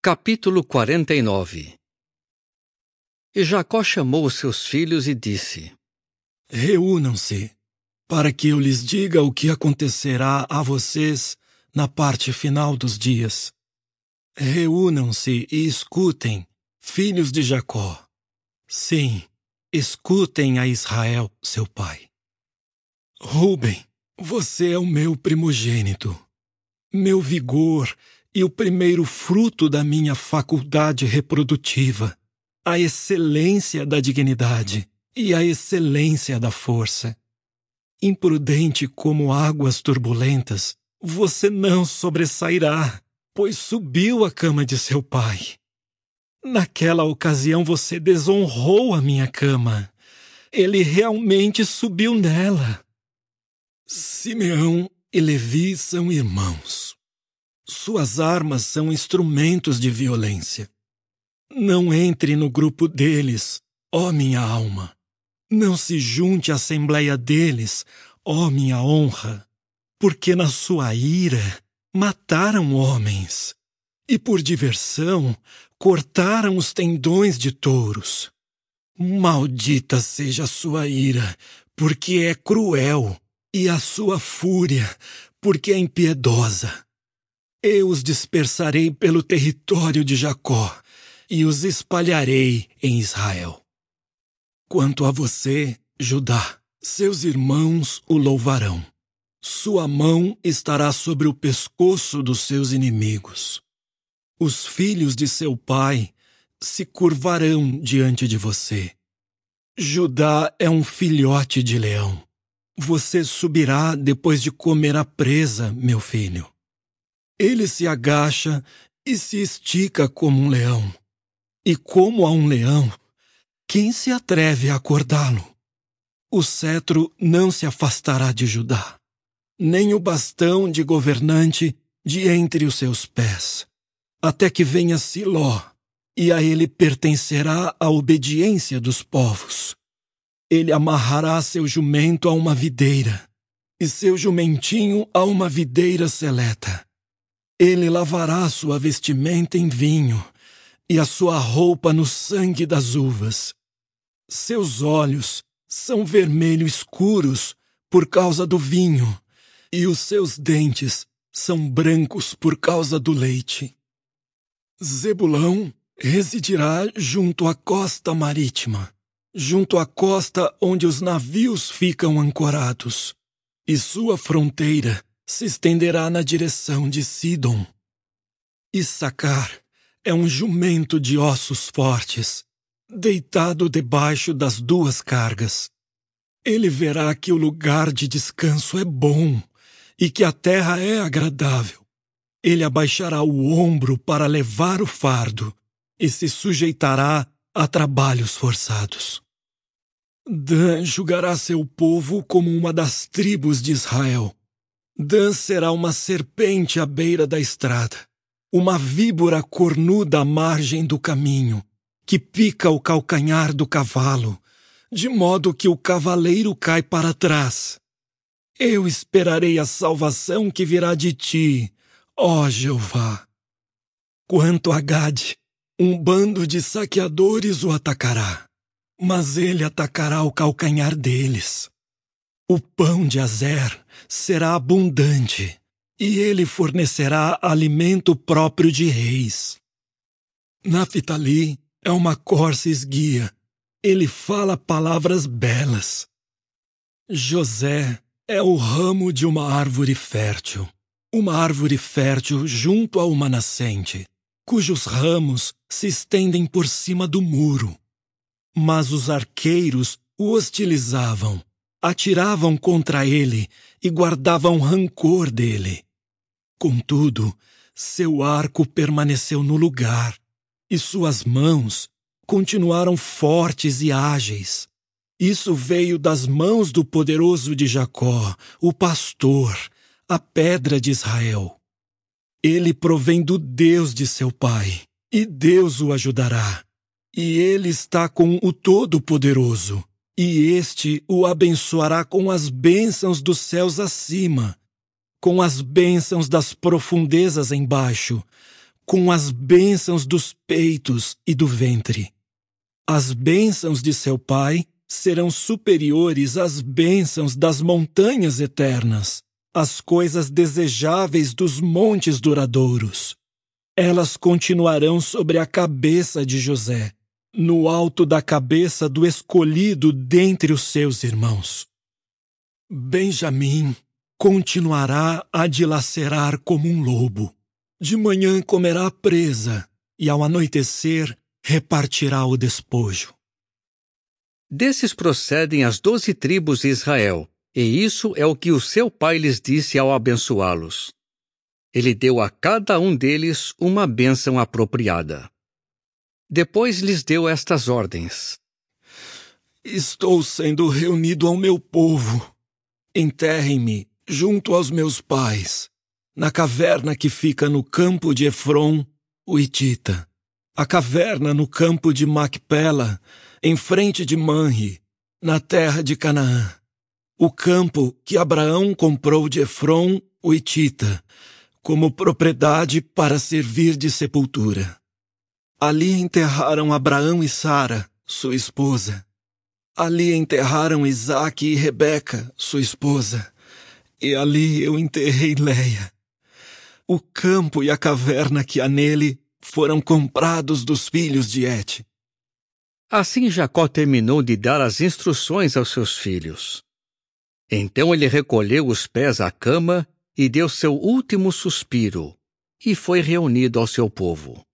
Capítulo 49. E Jacó chamou os seus filhos e disse: Reúnam-se, para que eu lhes diga o que acontecerá a vocês na parte final dos dias. Reúnam-se e escutem, filhos de Jacó. Sim, escutem a Israel, seu pai. Rúben, você é o meu primogênito, meu vigor e o primeiro fruto da minha faculdade reprodutiva, a excelência da dignidade e a excelência da força. Imprudente como águas turbulentas, você não sobressairá, pois subiu à cama de seu pai. Naquela ocasião você desonrou a minha cama. Ele realmente subiu nela. Simeão e Levi são irmãos. Suas armas são instrumentos de violência. Não entre no grupo deles, ó minha alma. Não se junte à assembleia deles, ó minha honra. Porque na sua ira mataram homens, e por diversão cortaram os tendões de touros. Maldita seja a sua ira, porque é cruel, e a sua fúria, porque é impiedosa. Eu os dispersarei pelo território de Jacó e os espalharei em Israel. Quanto a você, Judá, seus irmãos o louvarão. Sua mão estará sobre o pescoço dos seus inimigos. Os filhos de seu pai se curvarão diante de você. Judá é um filhote de leão. Você subirá depois de comer a presa, meu filho. Ele se agacha e se estica como um leão. E como a um leão, quem se atreve a acordá-lo? O cetro não se afastará de Judá, nem o bastão de governante de entre os seus pés, até que venha Siló, e a ele pertencerá a obediência dos povos. Ele amarrará seu jumento a uma videira, e seu jumentinho a uma videira seleta. Ele lavará sua vestimenta em vinho, e a sua roupa no sangue das uvas. Seus olhos são vermelho escuros por causa do vinho, e os seus dentes são brancos por causa do leite. Zebulão residirá junto à costa marítima, junto à costa onde os navios ficam ancorados, e sua fronteira se estenderá na direção de Sidom. Issacar é um jumento de ossos fortes, deitado debaixo das duas cargas. Ele verá que o lugar de descanso é bom e que a terra é agradável. Ele abaixará o ombro para levar o fardo e se sujeitará a trabalhos forçados. Dan julgará seu povo como uma das tribos de Israel. Dan será uma serpente à beira da estrada, uma víbora cornuda à margem do caminho, que pica o calcanhar do cavalo, de modo que o cavaleiro cai para trás. Eu esperarei a salvação que virá de ti, ó Jeová. Quanto a Gade, um bando de saqueadores o atacará, mas ele atacará o calcanhar deles. O pão de Azer será abundante, e ele fornecerá alimento próprio de reis. Naftali é uma corça esguia, ele fala palavras belas. José é o ramo de uma árvore fértil junto a uma nascente, cujos ramos se estendem por cima do muro. Mas os arqueiros o hostilizavam, atiravam contra ele e guardavam rancor dele. Contudo, seu arco permaneceu no lugar, e suas mãos continuaram fortes e ágeis. Isso veio das mãos do poderoso de Jacó, o pastor, a pedra de Israel. Ele provém do Deus de seu pai, e Deus o ajudará. E ele está com o Todo-Poderoso, e este o abençoará com as bênçãos dos céus acima, com as bênçãos das profundezas embaixo, com as bênçãos dos peitos e do ventre. As bênçãos de seu pai serão superiores às bênçãos das montanhas eternas, às coisas desejáveis dos montes duradouros. Elas continuarão sobre a cabeça de José, no alto da cabeça do escolhido dentre os seus irmãos. Benjamim continuará a dilacerar como um lobo. De manhã comerá a presa, e ao anoitecer repartirá o despojo. Desses procedem as 12 tribos de Israel, e isso é o que o seu pai lhes disse ao abençoá-los. Ele deu a cada um deles uma bênção apropriada. Depois lhes deu estas ordens: Estou sendo reunido ao meu povo. Enterrem-me junto aos meus pais, na caverna que fica no campo de Efron, o Hitita, a caverna no campo de Macpela, em frente de Manre, na terra de Canaã, o campo que Abraão comprou de Efron, o Hitita, como propriedade para servir de sepultura. Ali enterraram Abraão e Sara, sua esposa. Ali enterraram Isaque e Rebeca, sua esposa. E ali eu enterrei Leia. O campo e a caverna que há nele foram comprados dos filhos de Et. Assim Jacó terminou de dar as instruções aos seus filhos. Então ele recolheu os pés à cama e deu seu último suspiro, e foi reunido ao seu povo.